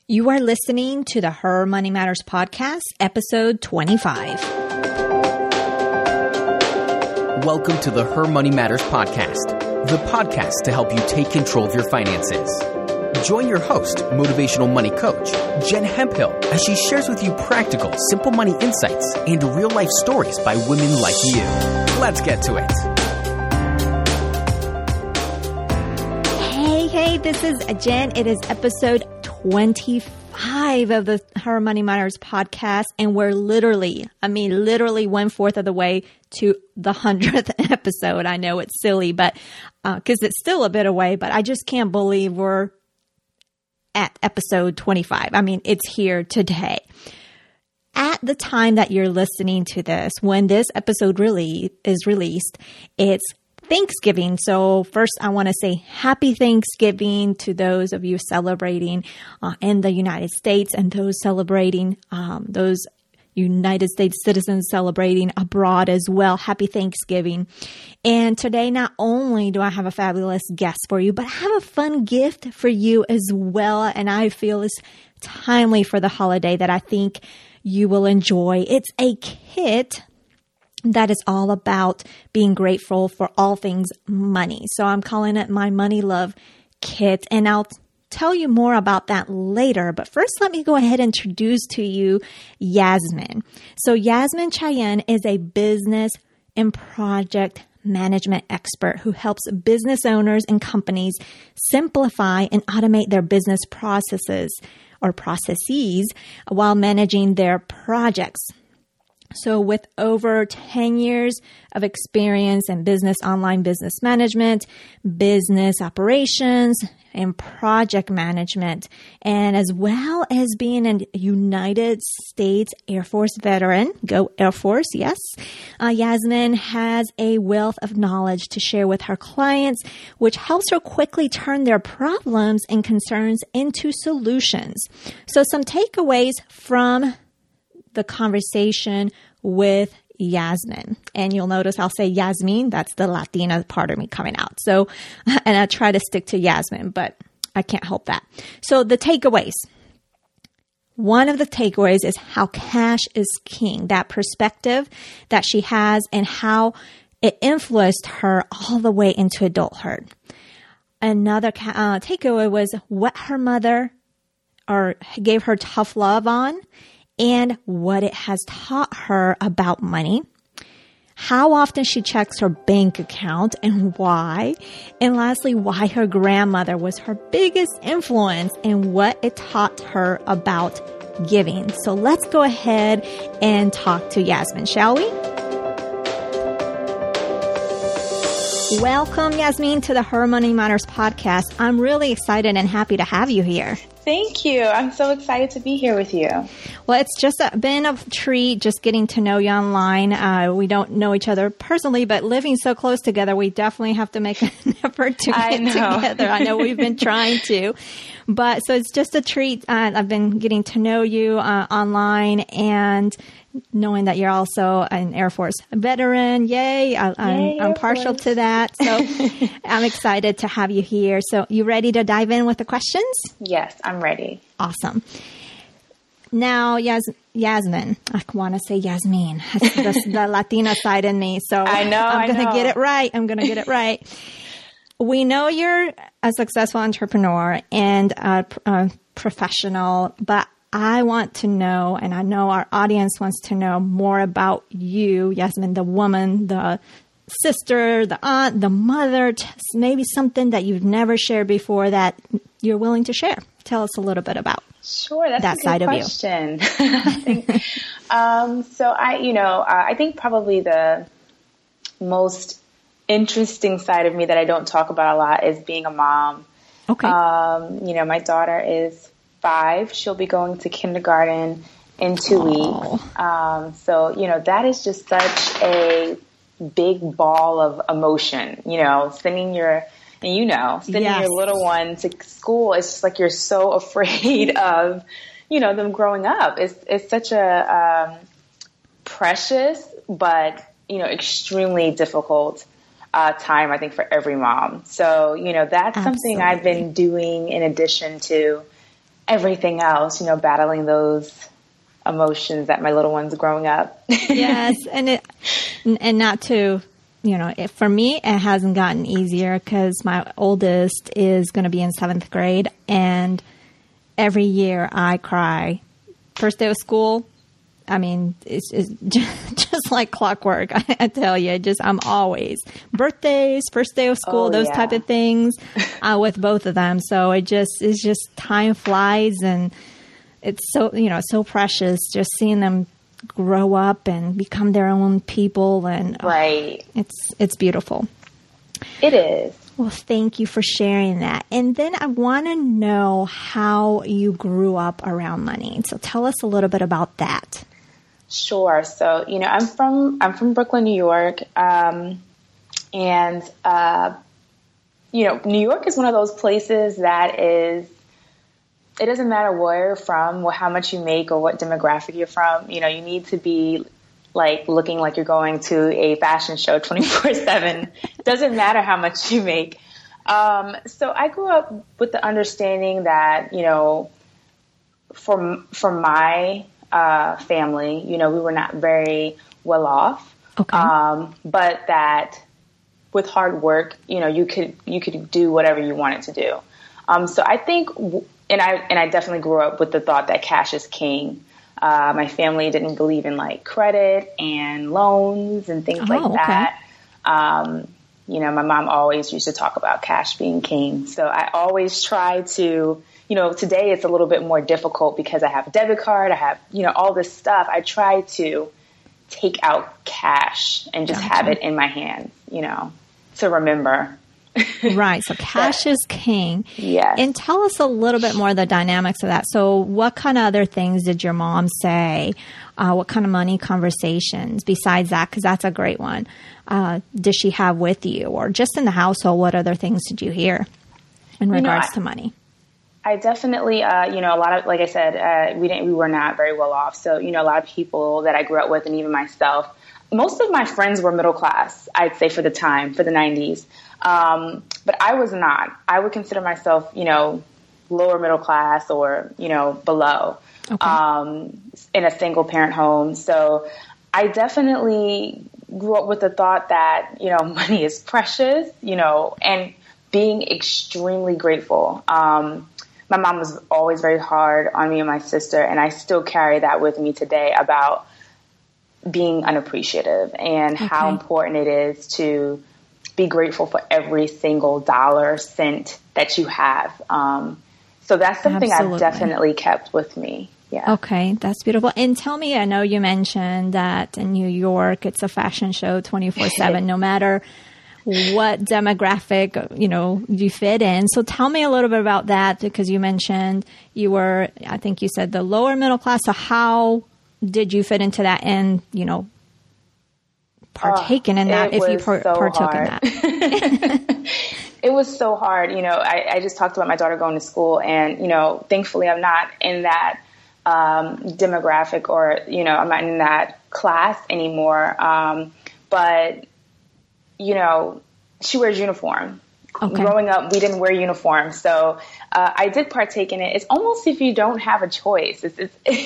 You are listening to the Her Money Matters podcast, episode 25. Welcome to the Her Money Matters podcast, the podcast to help you take control of your finances. Join your host, motivational money coach, Jen Hemphill, as she shares with you practical, simple money insights and real-life stories by women like you. Let's get to it. Hey, this is Jen. It is episode 25 of the Her Money Matters podcast, and we're literally 1/4 of the way to the 100th episode. I know it's silly, but because it's still a bit away, but I just can't believe we're at episode 25. I mean, it's here today. At the time that you're listening to this, when this episode really is released, it's Thanksgiving. So first, I want to say happy Thanksgiving to those of you celebrating in the United States and those celebrating, those United States citizens celebrating abroad as well. Happy Thanksgiving. And today, not only do I have a fabulous guest for you, but I have a fun gift for you as well. And I feel it's timely for the holiday that I think you will enjoy. It's a kit that is all about being grateful for all things money. So I'm calling it my Money Love Kit, and I'll tell you more about that later. But first, let me go ahead and introduce to you Yasmin. So Yasmin Cheyenne is a business and project management expert who helps business owners and companies simplify and automate their business processes while managing their projects. So with over 10 years of experience in online business management, business operations, and project management, and as well as being a United States Air Force veteran, go Air Force, yes, Yasmin has a wealth of knowledge to share with her clients, which helps her quickly turn their problems and concerns into solutions. So some takeaways from the conversation with Yasmin. And you'll notice I'll say Yasmin. That's the Latina part of me coming out. So, and I try to stick to Yasmin, but I can't help that. So the takeaways. One of the takeaways is how cash is king, that perspective that she has and how it influenced her all the way into adulthood. Another takeaway was what her mother gave her tough love on, and what it has taught her about money, how often she checks her bank account and why, and lastly, why her grandmother was her biggest influence and what it taught her about giving. So let's go ahead and talk to Yasmin, shall we? Welcome, Yasmin, to the Her Money Matters podcast. I'm really excited and happy to have you here. Thank you. I'm so excited to be here with you. Well, it's just been a treat just getting to know you online. We don't know each other personally, but living so close together, we definitely have to make an effort to get together. I know we've been trying to. But so it's just a treat. I've been getting to know you online and knowing that you're also an Air Force veteran. Yay. I'm partial to that. So I'm excited to have you here. So you ready to dive in with the questions? Yes, I'm ready. Awesome. Now, Yasmin, I want to say Yasmin. That's the Latina side in me. So I'm going to get it right. We know you're a successful entrepreneur and a professional, but I want to know, and I know our audience wants to know more about you, Yasmin, the woman, the sister, the aunt, the mother, maybe something that you've never shared before that you're willing to share. Tell us a little bit about that side of you. I think probably the most interesting side of me that I don't talk about a lot is being a mom. Okay. My daughter is 5. She'll be going to kindergarten in 2 weeks. That is just such a big ball of emotion, sending your little one to school. It's just like you're so afraid of, them growing up. It's such a precious but, extremely difficult time, I think, for every mom. So, that's something I've been doing in addition to everything else, battling those emotions that my little one's growing up. Yes. And not to, for me, it hasn't gotten easier because my oldest is going to be in 7th grade, and every year I cry. First day of school, I mean, it's just like clockwork. I tell you, I'm always birthdays, first day of school, those type of things with both of them. So it's just time flies, and it's so, so precious just seeing them grow up and become their own people. And right. It's beautiful. It is. Well, thank you for sharing that. And then I want to know how you grew up around money. So tell us a little bit about that. Sure. So, I'm from Brooklyn, New York. And New York is one of those places that it doesn't matter where you're from, how much you make, or what demographic you're from. You need to be like looking like you're going to a fashion show 24/7. Doesn't matter how much you make. So I grew up with the understanding that, for my family, we were not very well off. Okay. But that with hard work, you could do whatever you wanted to do. So I think, and I definitely grew up with the thought that cash is king. My family didn't believe in like credit and loans and things like that. My mom always used to talk about cash being king. So I always try to, today it's a little bit more difficult because I have a debit card. I have, all this stuff. I try to take out cash and just have it in my hands, to remember. Right. So cash is king. Yes. And tell us a little bit more of the dynamics of that. So what kind of other things did your mom say? What kind of money conversations besides that? Because that's a great one. Did she have with you, or just in the household? What other things did you hear in regards to money? I definitely, a lot of, like I said, we were not very well off. So, a lot of people that I grew up with, and even myself, most of my friends were middle class, I'd say, for the 90s. But I was not. I would consider myself, lower middle class or, below, in a single parent home. So I definitely grew up with the thought that, money is precious, and being extremely grateful. My mom was always very hard on me and my sister, and I still carry that with me today about being unappreciative and how important it is to be grateful for every single dollar, cent that you have. So that's something I've definitely kept with me. Yeah. Okay. That's beautiful. And tell me, I know you mentioned that in New York, it's a fashion show 24/7, no matter what demographic, you fit in. So tell me a little bit about that, because you mentioned you were, I think you said the lower middle class. So how did you fit into that and, partaken in that if you partook in that? It was so hard. I just talked about my daughter going to school, and, thankfully I'm not in that demographic, or, I'm not in that class anymore. But, she wears uniform. Okay. Growing up, we didn't wear uniforms. So I did partake in it. It's almost if you don't have a choice. It's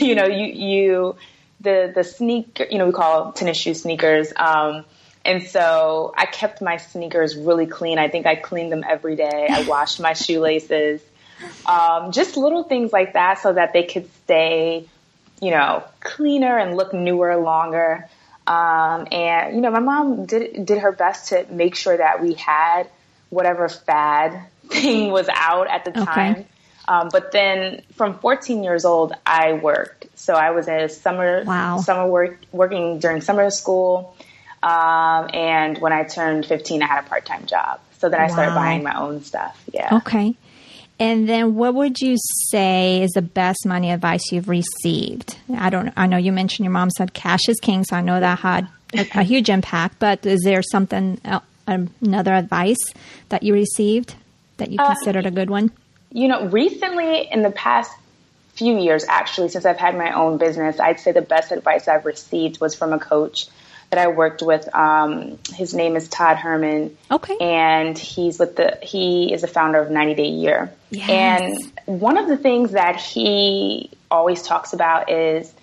the sneaker, we call tennis shoe sneakers. And so I kept my sneakers really clean. I think I cleaned them every day. I washed my shoelaces. Just little things like that so that they could stay, cleaner and look newer longer. And, my mom did her best to make sure that we had whatever fad thing was out at the time. But then from 14 years old, I worked. So I was a working during summer school. And when I turned 15, I had a part-time job. So then I started buying my own stuff. Yeah. Okay. And then what would you say is the best money advice you've received? I know you mentioned your mom said cash is king, so I know that had a huge impact, but is there something, another advice that you received that you considered a good one? Recently in the past few years, actually, since I've had my own business, I'd say the best advice I've received was from a coach that I worked with. His name is Todd Herman. Okay. And he is the founder of 90 Day Year. Yes. And one of the things that he always talks about is,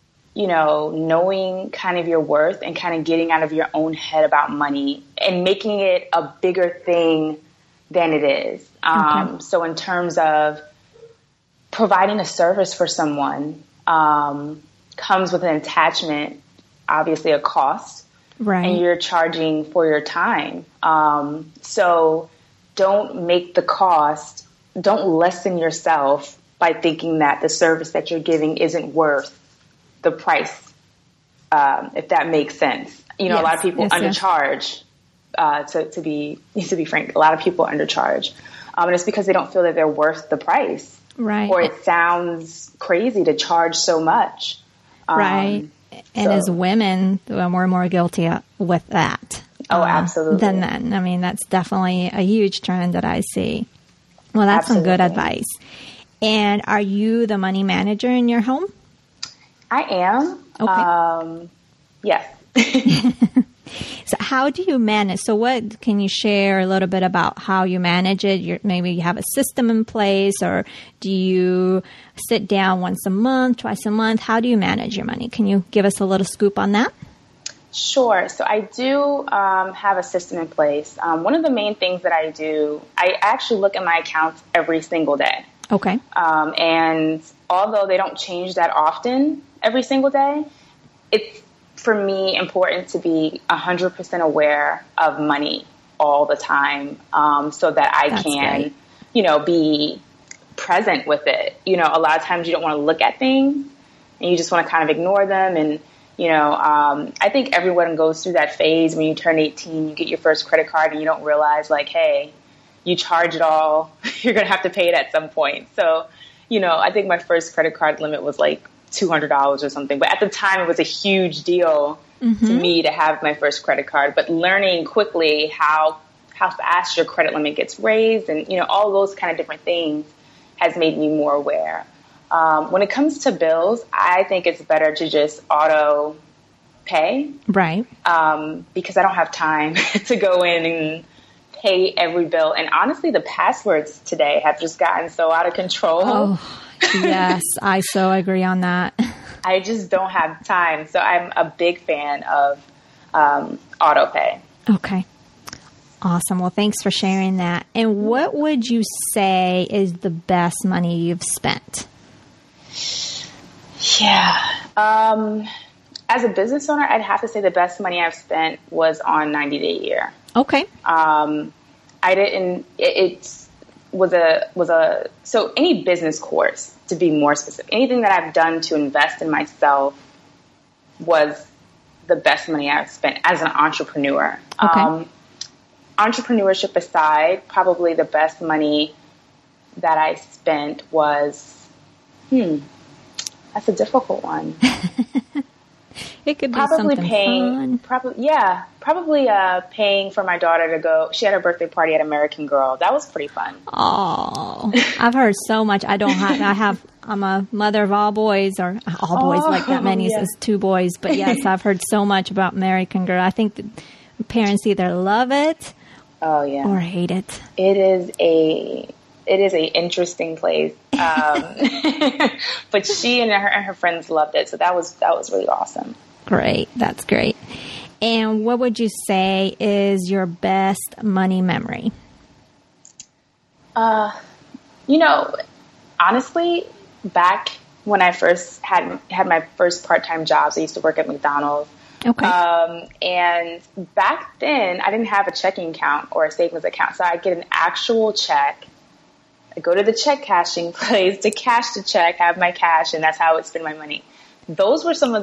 knowing kind of your worth and kind of getting out of your own head about money and making it a bigger thing than it is. Okay. So in terms of providing a service for someone, comes with an attachment, obviously a cost, right? And you're charging for your time. So don't make the cost, don't lessen yourself by thinking that the service that you're giving isn't worth the price, if that makes sense. Yes. A lot of people undercharge. To be frank, a lot of people undercharge, and it's because they don't feel that they're worth the price, right? Or it sounds crazy to charge so much, right? And as women, we're more guilty with that. Oh, absolutely. Than men. I mean, that's definitely a huge trend that I see. Well, that's some good advice. And are you the money manager in your home? I am. Okay. Yes. So how do you manage? So what can you share a little bit about how you manage it? Maybe you have a system in place, or do you sit down once a month, twice a month? How do you manage your money? Can you give us a little scoop on that? Sure. So I do have a system in place. One of the main things that I do, I actually look at my accounts every single day. Okay. And although they don't change that often every single day, it's, for me, important to be 100% aware of money all the time, so that I can, be present with it. A lot of times you don't want to look at things and you just want to kind of ignore them. And, I think everyone goes through that phase when you turn 18, you get your first credit card and you don't realize, like, hey, you charge it all. You're going to have to pay it at some point. So, I think my first credit card limit was like $200 or something. But at the time, it was a huge deal to me to have my first credit card. But learning quickly how fast your credit limit gets raised and, all those kind of different things has made me more aware. When it comes to bills, I think it's better to just auto pay. Right. Because I don't have time to go in and pay every bill. And honestly, the passwords today have just gotten so out of control. Oh, yes, I so agree on that. I just don't have time. So I'm a big fan of auto pay. Okay. Awesome. Well, thanks for sharing that. And what would you say is the best money you've spent? Yeah. As a business owner, I'd have to say the best money I've spent was on 90 Day Year. Okay. So any business course, to be more specific, anything that I've done to invest in myself was the best money I've spent as an entrepreneur. Okay. Entrepreneurship aside, probably the best money that I spent was, that's a difficult one. It could be probably something paying, fun. Probably paying for my daughter to go. She had her birthday party at American Girl. That was pretty fun. Oh, I've heard so much. I'm a mother of all boys, or all boys, like that many says 2 boys. But yes, I've heard so much about American Girl. I think that parents either love it or hate it. It is a interesting place. But she and her friends loved it. So that was really awesome. Great. That's great. And what would you say is your best money memory? Honestly, back when I first had my first part-time jobs, I used to work at McDonald's. Okay. And back then I didn't have a checking account or a savings account. So I'd get an actual check. I go to the check cashing place to cash the check, have my cash, and that's how I would spend my money. Those were some of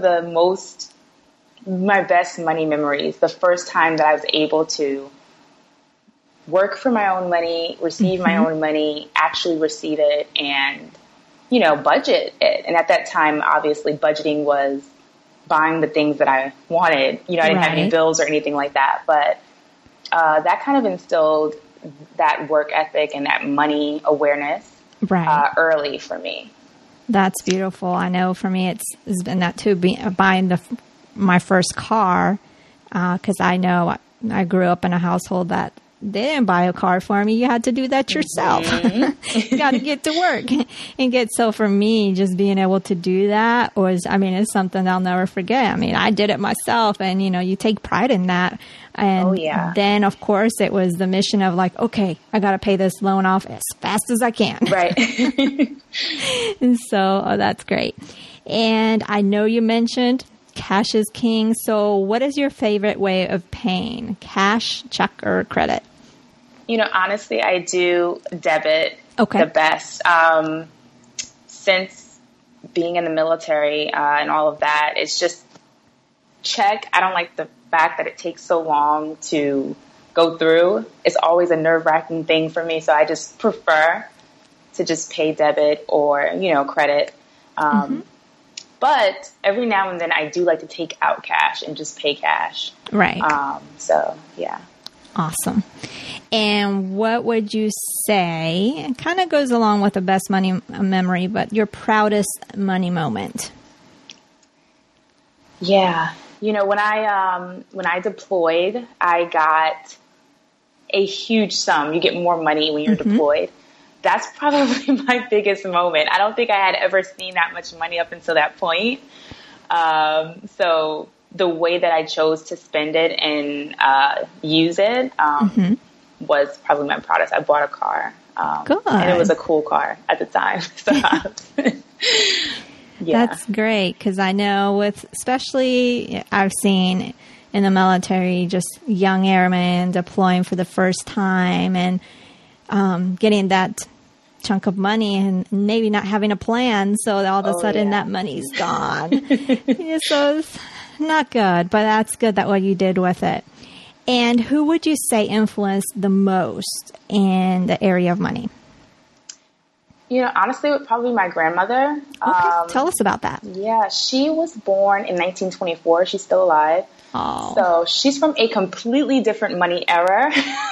my best money memories. The first time that I was able to work for my own money, receive my own money, actually receive it, and, budget it. And at that time, obviously, budgeting was buying the things that I wanted. I didn't have any bills or anything like that. But that kind of instilled that work ethic and that money awareness early for me. That's beautiful. I know for me it's been that too. Buying my first car, Because I know I grew up in a household that they didn't buy a car for me. You had to do that yourself. You got to get to work so for me, just being able to do that it's something I'll never forget. I mean, I did it myself, and you take pride in that. And then of course it was the mission of like, okay, I got to pay this loan off as fast as I can. Right. And so that's great. And I know you mentioned cash is king. So what is your favorite way of paying? Cash, check, or credit? Honestly, I do debit the best. Since being in the military and all of that, it's just check. I don't like the fact that it takes so long to go through. It's always a nerve-wracking thing for me, so I just prefer to just pay debit or, credit. But every now and then I do like to take out cash and just pay cash. Right. So, yeah. Awesome. And what would you say, it kind of goes along with the best money memory, but your proudest money moment? Yeah. When I deployed, I got a huge sum. You get more money when you're deployed. That's probably my biggest moment. I don't think I had ever seen that much money up until that point. So the way that I chose to spend it and use it was probably my proudest. I bought a car. Good. And it was a cool car at the time. So, yeah. That's great, because I know especially I've seen in the military just young airmen deploying for the first time and getting that chunk of money and maybe not having a plan, so all of a sudden that money's gone. So it's not good, but that's good that what you did with it. And who would you say influenced the most in the area of money? Honestly, it would probably be my grandmother. Okay, tell us about that. Yeah, she was born in 1924. She's still alive. Oh. So she's from a completely different money era.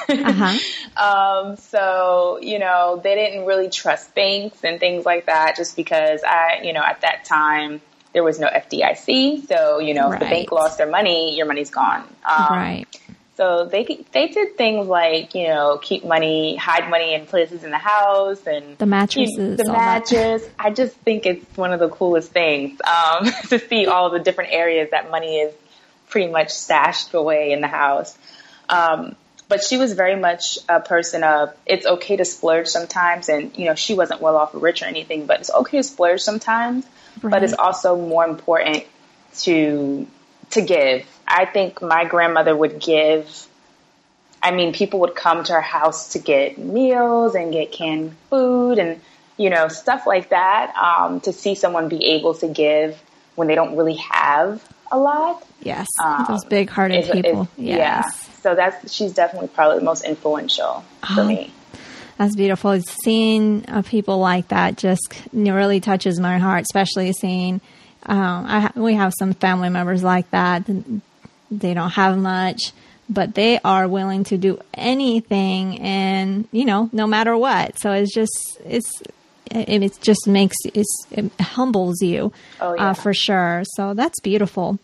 So, they didn't really trust banks and things like that just because at that time there was no FDIC. So, if the bank lost their money, your money's gone. Right. So they did things like, keep money, hide money in places in the house and the mattresses. The mattress. I just think it's one of the coolest things to see all the different areas that money is pretty much stashed away in the house. But she was very much a person of it's okay to splurge sometimes. And, she wasn't well off or rich or anything, but it's okay to splurge sometimes. Right. But it's also more important to give. I think my grandmother would give. I mean, people would come to her house to get meals and get canned food and, stuff like that, to see someone be able to give when they don't really have a lot. Yes, those big-hearted people. Yes. Yeah, so she's definitely probably the most influential for me. That's beautiful. Seeing people like that just really touches my heart, especially seeing we have some family members like that. They don't have much, but they are willing to do anything, and no matter what. So it humbles you, for sure. So that's beautiful.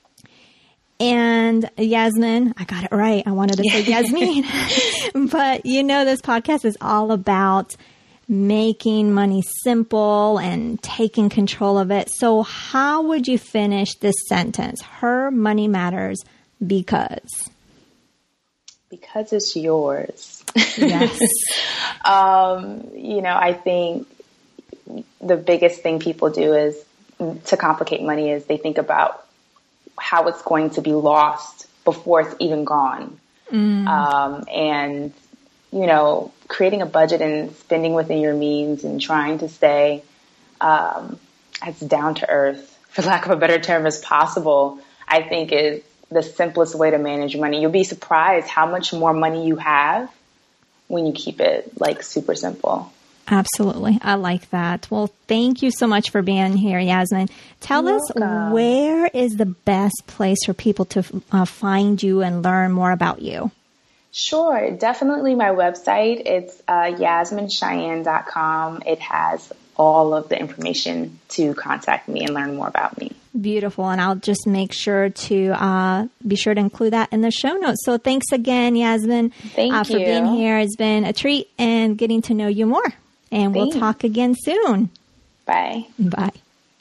And Yasmin, I got it right. I wanted to say Yasmin, but this podcast is all about making money simple and taking control of it. So how would you finish this sentence? Her money matters because it's yours. Yes. I think the biggest thing people do is to complicate money is they think about how it's going to be lost before it's even gone. And creating a budget and spending within your means and trying to stay as down to earth, for lack of a better term, as possible, I think is the simplest way to manage money. You'll be surprised how much more money you have when you keep it super simple. Absolutely. I like that. Well, thank you so much for being here, Yasmin. Tell us, where is the best place for people to find you and learn more about you? Sure. Definitely my website. It's yasmincheyenne.com. It has all of the information to contact me and learn more about me. Beautiful. And I'll just make sure to be sure to include that in the show notes. So thanks again, Yasmin, Thank you for being here. It's been a treat and getting to know you more. And we'll talk again soon. Bye. Bye.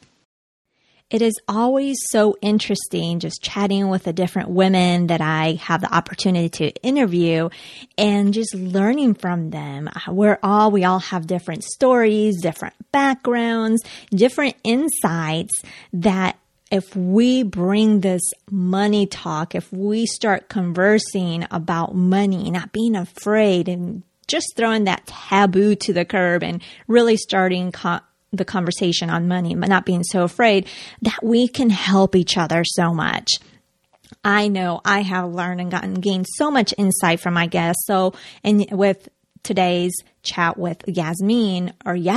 It is always so interesting just chatting with the different women that I have the opportunity to interview and just learning from them. We all have different stories, different backgrounds, different insights that if we bring this money talk, if we start conversing about money, not being afraid and just throwing that taboo to the curb and really starting the conversation on money, but not being so afraid, that we can help each other so much. I know I have learned and gained so much insight from my guests. So, and with today's chat with Yasmin,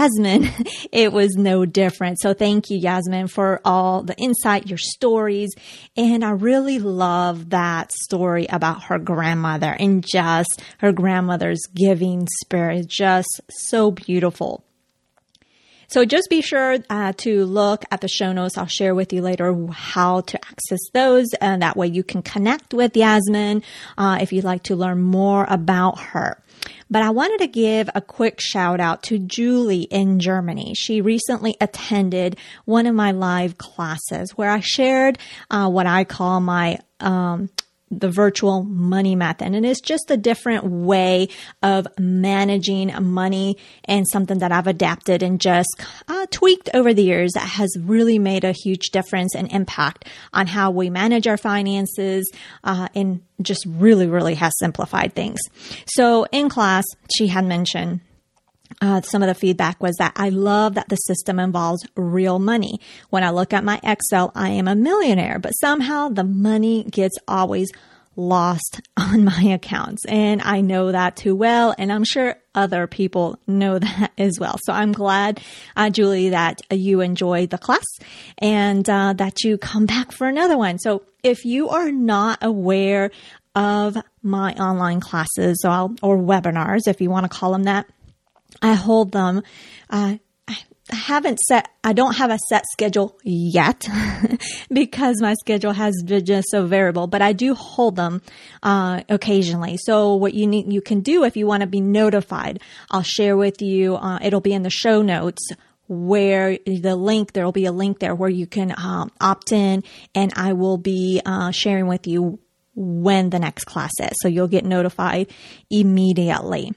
it was no different. So thank you, Yasmin, for all the insight, your stories. And I really love that story about her grandmother and just her grandmother's giving spirit. Just so beautiful. So just be sure to look at the show notes. I'll share with you later how to access those. And that way you can connect with Yasmin if you'd like to learn more about her. But I wanted to give a quick shout out to Julie in Germany. She recently attended one of my live classes where I shared what I call my the virtual money method. And it's just a different way of managing money and something that I've adapted and just tweaked over the years that has really made a huge difference and impact on how we manage our finances and just really, really has simplified things. So in class, she had mentioned some of the feedback was that I love that the system involves real money. When I look at my Excel, I am a millionaire, but somehow the money gets always lost on my accounts. And I know that too well. And I'm sure other people know that as well. So I'm glad, Julie, that you enjoyed the class and that you come back for another one. So if you are not aware of my online classes or webinars, if you want to call them that, I hold them. I don't have a set schedule yet because my schedule has been just so variable, but I do hold them occasionally. So what you can do if you want to be notified, I'll share with you, it'll be in the show notes where there will be a link there where you can opt in, and I will be sharing with you when the next class is. So you'll get notified immediately.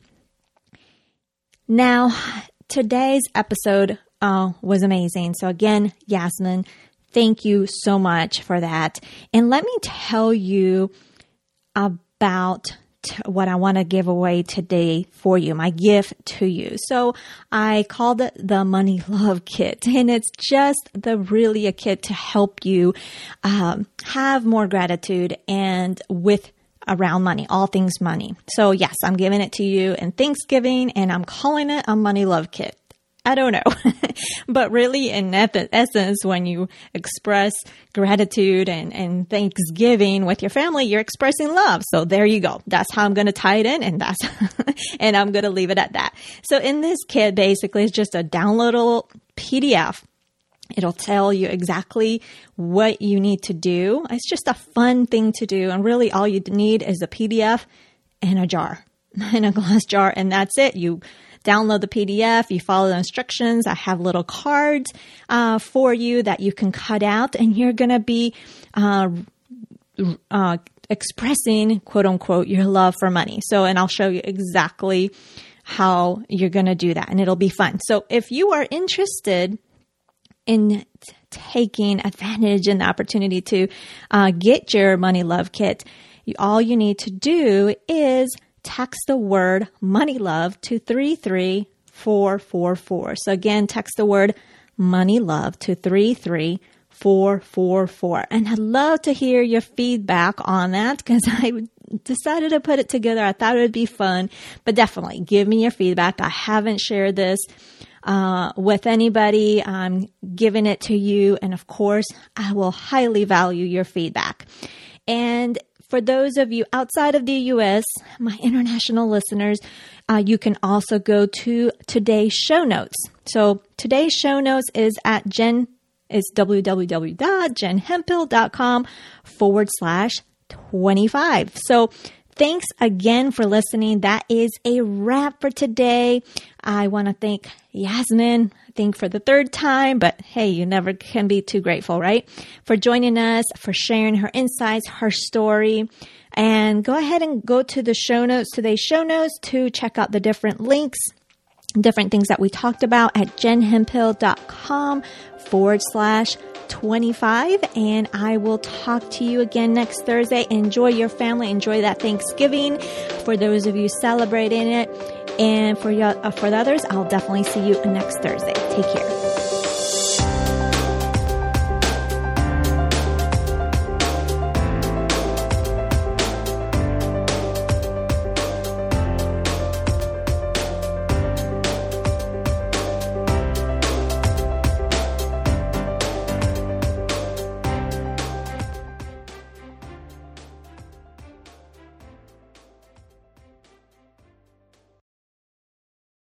Now, today's episode was amazing. So again, Yasmin, thank you so much for that. And let me tell you about what I want to give away today for you, my gift to you. So I called it the Money Love Kit, and it's just really a kit to help you have more gratitude and around money, all things money. So yes, I'm giving it to you in Thanksgiving, and I'm calling it a Money Love Kit. I don't know, but really in essence, when you express gratitude and Thanksgiving with your family, you're expressing love. So there you go. That's how I'm going to tie it in, and and I'm going to leave it at that. So in this kit, basically, it's just a downloadable PDF. It'll tell you exactly what you need to do. It's just a fun thing to do. And really all you need is a PDF and a jar, in a glass jar. And that's it. You download the PDF, you follow the instructions. I have little cards for you that you can cut out, and you're going to be expressing, quote unquote, your love for money. So, and I'll show you exactly how you're going to do that, and it'll be fun. So if you are interested in taking advantage and the opportunity to get your Money Love Kit, all you need to do is text the word Money Love to 33444. So again, text the word Money Love to 33444. And I'd love to hear your feedback on that because I decided to put it together. I thought it would be fun, but definitely give me your feedback. I haven't shared this with anybody. I'm giving it to you. And of course, I will highly value your feedback. And For those of you outside of the U.S., my international listeners, you can also go to today's show notes. So today's show notes is at www.jenhemphill.com/25. So thanks again for listening. That is a wrap for today. I want to thank Yasmin, I think for the third time, but hey, you never can be too grateful, right? For joining us, for sharing her insights, her story. And go ahead and go to the show notes, today's show notes, to check out the different links, different things that we talked about at jenhemphill.com/25. And I will talk to you again next Thursday. Enjoy your family. Enjoy that Thanksgiving for those of you celebrating it. And for the others, I'll definitely see you next Thursday. Take care.